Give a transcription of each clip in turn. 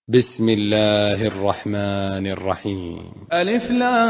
بسم الله الرحمن الرحيم. ألف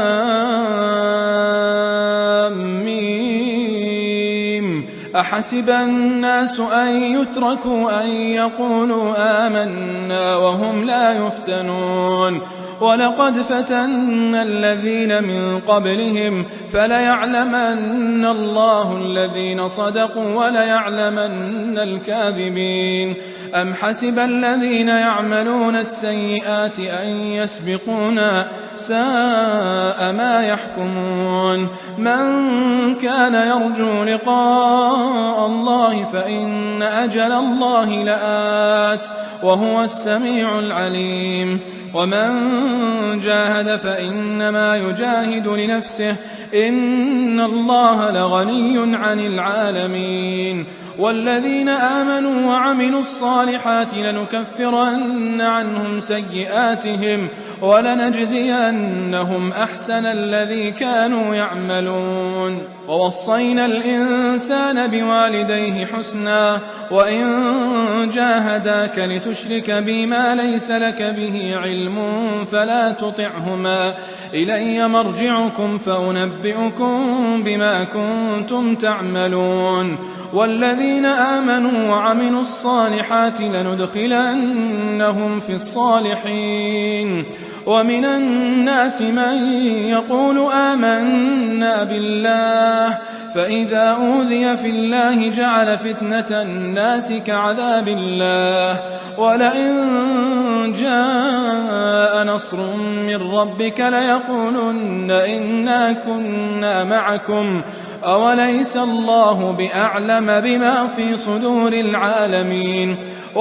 لام ميم. أحسب الناس أن يتركوا أن يقولوا آمنا وهم لا يفتنون ولقد فتنا الذين من قبلهم فليعلمن الله الذين صدقوا وليعلمن الكاذبين. أم حسب الذين يعملون السيئات أن يسبقونا ساء ما يحكمون. من كان يرجو لقاء الله فإن أجل الله لآت وهو السميع العليم. ومن جاهد فإنما يجاهد لنفسه إن الله لغني عن العالمين. والذين آمنوا وعملوا الصالحات لنكفرن عنهم سيئاتهم ولنجزينهم أحسن الذي كانوا يعملون. ووصينا الإنسان بوالديه حسنا وإن جاهداك لتشرك بي ما ليس لك به علم فلا تطعهما إلي مرجعكم فأنبئكم بما كنتم تعملون. والذين آمنوا وعملوا الصالحات لندخلنهم في الصالحين. ومن الناس من يقول آمنا بالله فإذا أوذي في الله جعل فتنة الناس كعذاب الله ولئن جاء نصر من ربك ليقولن إنا كنا معكم أوليس الله بأعلم بما في صدور العالمين.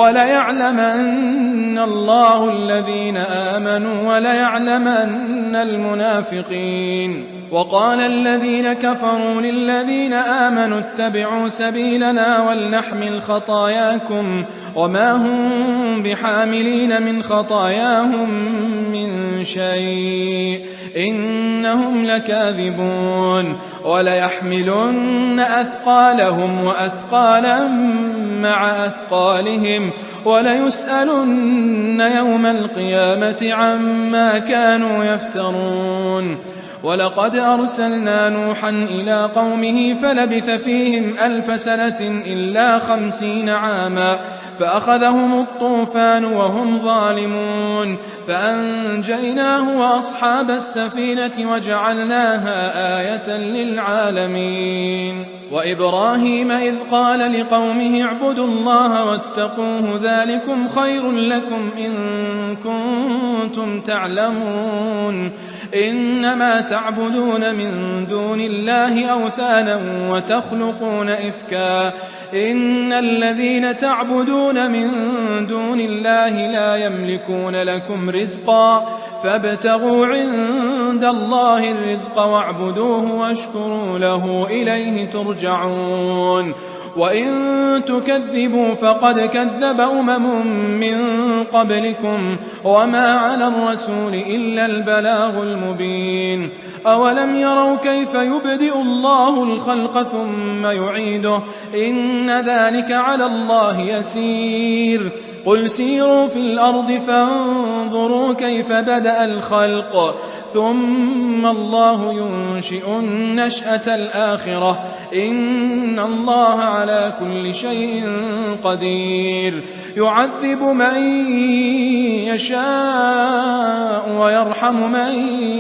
وليعلمن الله الذين آمنوا وليعلمن المنافقين. وقال الذين كفروا للذين آمنوا اتبعوا سبيلنا ولنحمل خطاياكم وما هم بحاملين من خطاياهم من شيء إنهم لكاذبون. وليحملن أثقالهم وأثقالا مع أثقالهم وليسألن يوم القيامة عما كانوا يفترون. ولقد أرسلنا نوحا إلى قومه فلبث فيهم 1000 سنة إلا 50 عاما فأخذهم الطوفان وهم ظالمون فأنجيناه وأصحاب السفينة وجعلناها آية للعالمين. وإبراهيم إذ قال لقومه اعبدوا الله واتقوه ذلكم خير لكم إن كنتم تعلمون. إنما تعبدون من دون الله أوثانا وتخلقون إفكا إن الذين تعبدون من دون الله لا يملكون لكم رزقا فابتغوا عند الله الرزق واعبدوه واشكروا له إليه ترجعون. وإن تكذبوا فقد كذب من قبلكم وما على الرسول إلا البلاغ المبين. أولم يروا كيف يبدئ الله الخلق ثم يعيده إن ذلك على الله يسير. قل سيروا في الأرض فانظروا كيف بدأ الخلق ثم الله ينشئ النشأة الآخرة إن الله على كل شيء قدير. يعذب من يشاء ويرحم من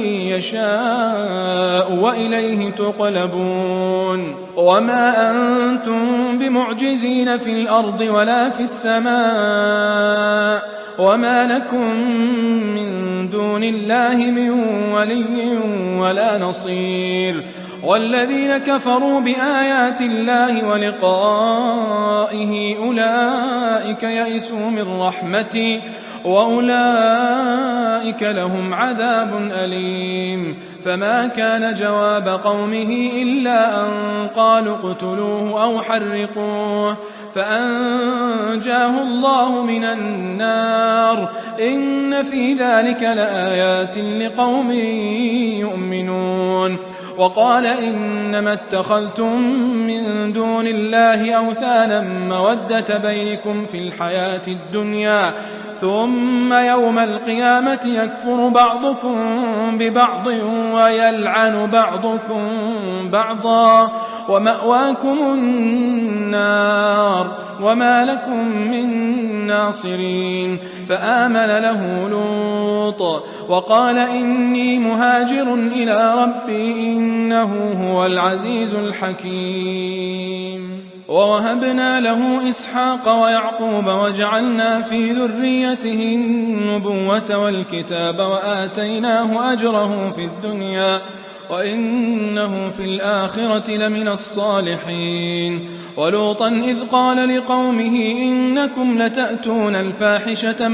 يشاء وإليه تقلبون. وما أنتم بمعجزين في الأرض ولا في السماء وما لكم من دون الله من ولي ولا نصير. والذين كفروا بآيات الله ولقائه أولئك يئسوا من رحمتي وأولئك لهم عذاب أليم. فما كان جواب قومه إلا أن قالوا اقتلوه أو حرقوه فأنجاه الله من النار إن في ذلك لآيات لقوم يؤمنون. وقال إنما اتخذتم من دون الله أوثانا مودة بينكم في الحياة الدنيا ثم يوم القيامة يكفر بعضكم ببعض ويلعن بعضكم بعضا ومأواكم النار وما لكم من ناصرين. فآمن له لوط وقال إني مهاجر إلى ربي إنه هو العزيز الحكيم. ووهبنا له إسحاق ويعقوب وجعلنا في ذريته النبوة والكتاب وآتيناه أجره في الدنيا وإنه في الآخرة لمن الصالحين. ولوطا إذ قال لقومه إنكم لتأتون الفاحشة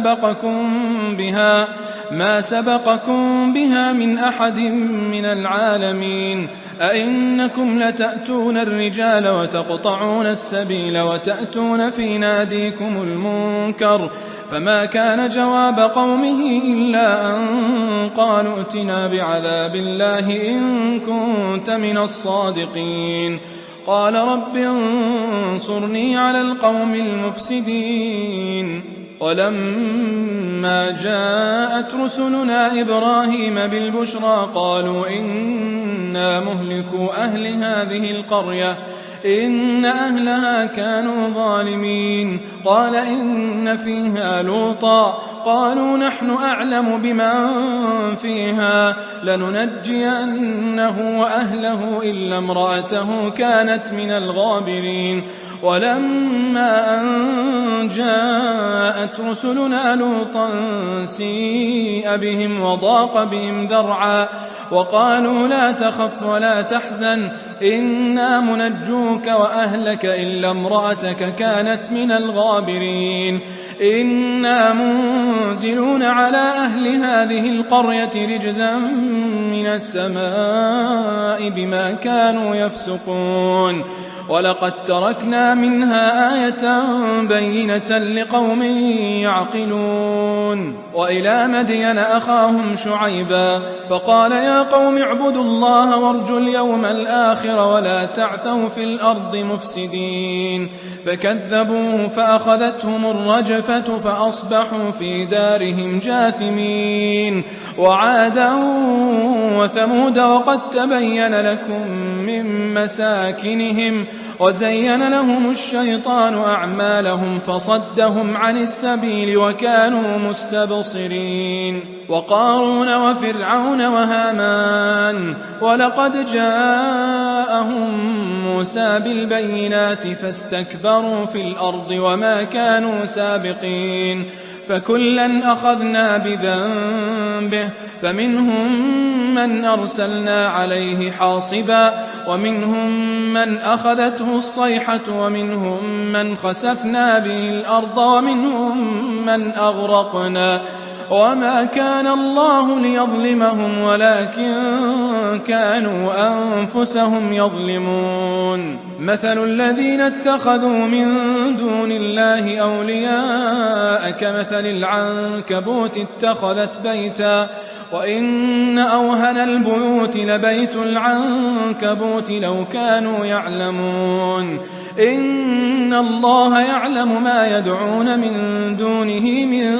ما سبقكم بها من أحد من العالمين. أئنكم لتأتون الرجال وتقطعون السبيل وتأتون في ناديكم المنكر. فما كان جواب قومه إلا أن قالوا ائتنا بعذاب الله إن كنت من الصادقين. قال رب انصرني على القوم المفسدين. ولما جاءت رسلنا إبراهيم بالبشرى قالوا إنا مهلكو أهل هذه القرية إن أهلها كانوا ظالمين. قال إن فيها لوطا قالوا نحن أعلم بمن فيها لننجينه وأهله إلا امرأته كانت من الغابرين. ولما أن جاءت رسلنا لوطا سيء بهم وضاق بهم ذرعا وقالوا لا تخف ولا تحزن إنا منجوك وأهلك إلا امرأتك كانت من الغابرين. إنا منزلون على أهل هذه القرية رجزا من السماء بما كانوا يفسقون. ولقد تركنا منها آية بينة لقوم يعقلون. وإلى مدين أخاهم شعيبا فقال يا قوم اعبدوا الله وارجوا اليوم الآخر ولا تعثوا في الأرض مفسدين. فكذبوه فأخذتهم الرجفة فأصبحوا في دارهم جاثمين. وعادا وثمود وقد تبين لكم من مساكنهم وزين لهم الشيطان أعمالهم فصدهم عن السبيل وكانوا مستبصرين. وقارون وفرعون وهامان ولقد جاءهم موسى بالبينات فاستكبروا في الأرض وما كانوا سابقين. فكلا أخذنا بذنبه فمنهم من أرسلنا عليه حاصبا ومنهم من أخذته الصيحة ومنهم من خسفنا به الأرض ومنهم من أغرقنا. وما كان الله ليظلمهم ولكن كانوا أنفسهم يظلمون. مثل الذين اتخذوا من دون الله أولياء كمثل العنكبوت اتخذت بيتا وإن أوهن البيوت لبيت العنكبوت لو كانوا يعلمون. إن الله يعلم ما يدعون من دونه من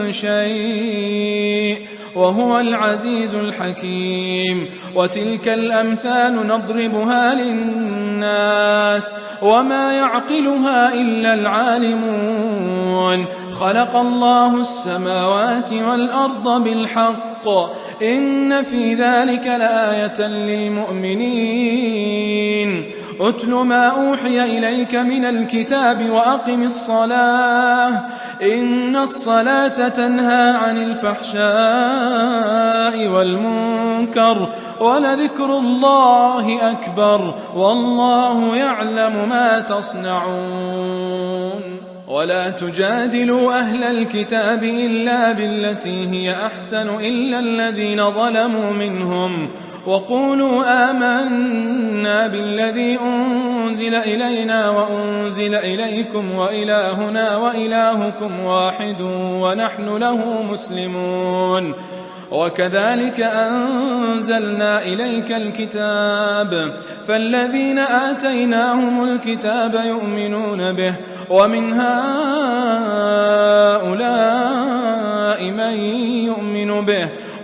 شيء وهو العزيز الحكيم. وتلك الأمثال نضربها للناس وما يعقلها إلا العالمون. خلق الله السماوات والأرض بالحق إن في ذلك لآية للمؤمنين. أتل ما أوحي إليك من الكتاب وأقم الصلاة إن الصلاة تنهى عن الفحشاء والمنكر ولذكر الله أكبر والله يعلم ما تصنعون. ولا تجادلوا أهل الكتاب إلا بالتي هي أحسن إلا الذين ظلموا منهم وقولوا آمنا بالذي أنزل إلينا وأنزل إليكم وإلهنا وإلهكم واحد ونحن له مسلمون. وكذلك أنزلنا إليك الكتاب فالذين آتيناهم الكتاب يؤمنون به ومن هؤلاء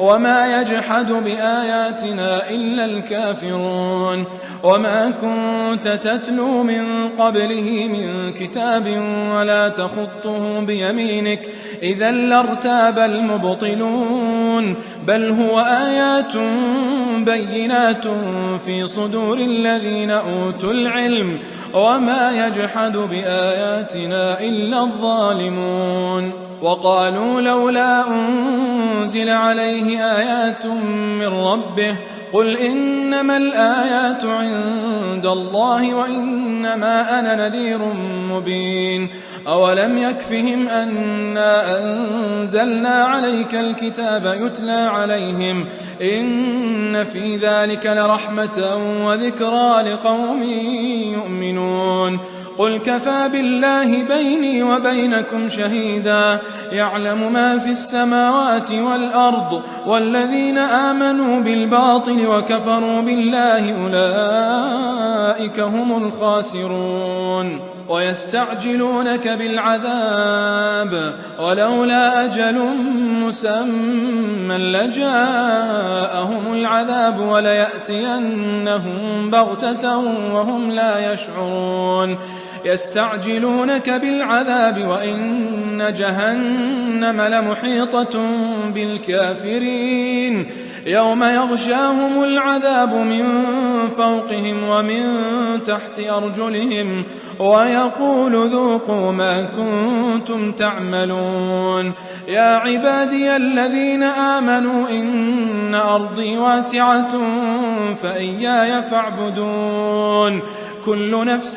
وما يجحد بآياتنا إلا الكافرون وما كنت تتلو من قبله من كتاب ولا تخطه بيمينك إذا لارتاب المبطلون بل هو آيات بينات في صدور الذين أوتوا العلم وما يجحد بآياتنا إلا الظالمون وقالوا لولا أنزل عليه آيات من ربه قل إنما الآيات عند الله وإنما أنا نذير مبين أولم يكفهم أنا أنزلنا عليك الكتاب يتلى عليهم إن في ذلك لرحمة وذكرى لقوم يؤمنون قل كفى بالله بيني وبينكم شهيدا يعلم ما في السماوات والأرض والذين آمنوا بالباطل وكفروا بالله أولئك هم الخاسرون ويستعجلونك بالعذاب ولولا أجل مسمى لجاءهم العذاب وليأتينهم بغتة وهم لا يشعرون يستعجلونك بالعذاب وإن جهنم لمحيطة بالكافرين يوم يغشاهم العذاب من فوقهم ومن تحت أرجلهم ويقول ذوقوا ما كنتم تعملون يا عبادي الذين آمنوا إن أرضي واسعة فإياي فاعبدون كل نفس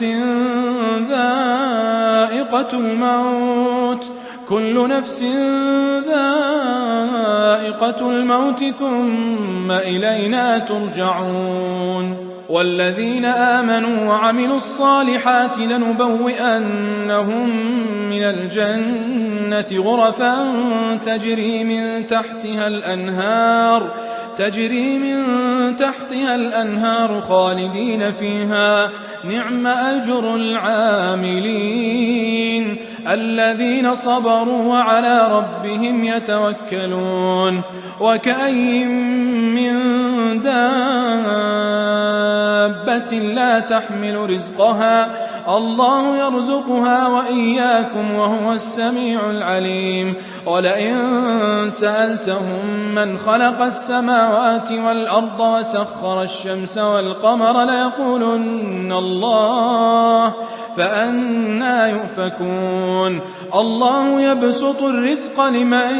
ذائقة الموت ثم إلينا ترجعون والذين آمنوا وعملوا الصالحات لنبوئنهم من الجنة غرفا تجري من تحتها الأنهار خالدين فيها نعم أجر العاملين الذين صبروا وعلى ربهم يتوكلون وكأين من دابة لا تحمل رزقها الله يرزقها وإياكم وهو السميع العليم ولئن سألتهم من خلق السماوات والأرض وسخر الشمس والقمر ليقولن الله فأنى يؤفكون الله يبسط الرزق لمن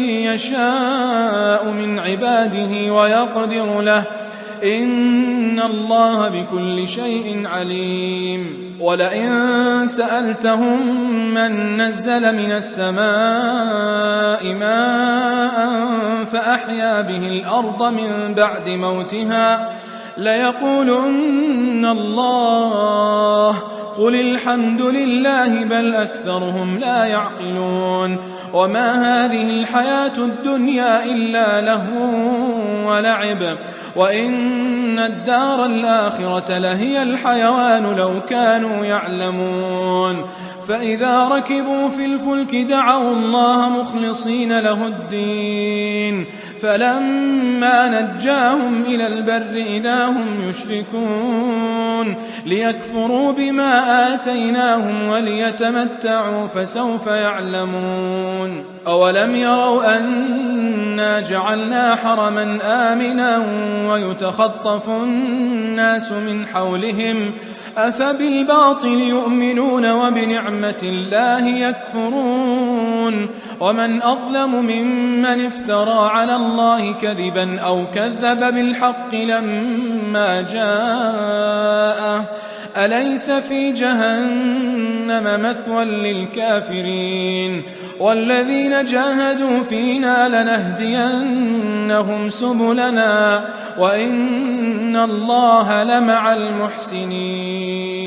يشاء من عباده ويقدر له إن الله بكل شيء عليم ولئن سألتهم من نزل من السماء ماء فأحيا به الأرض من بعد موتها ليقولن الله قل الحمد لله بل أكثرهم لا يعقلون وما هذه الحياة الدنيا إلا لهو ولعب وإن الدار الآخرة لهي الحيوان لو كانوا يعلمون فإذا ركبوا في الفلك دعوا الله مخلصين له الدين فلما نجاهم إلى البر إذا هم يشركون ليكفروا بما آتيناهم وليتمتعوا فسوف يعلمون أولم يروا أنا جعلنا حرما آمنا ويتخطف الناس من حولهم أفبالباطل يؤمنون وبنعمة الله يكفرون ومن أظلم ممن افترى على الله كذبا أو كذب بالحق لما جاءه أليس في جهنم مثوى للكافرين والذين جاهدوا فينا لنهدينهم سبلنا وإن الله لمع المحسنين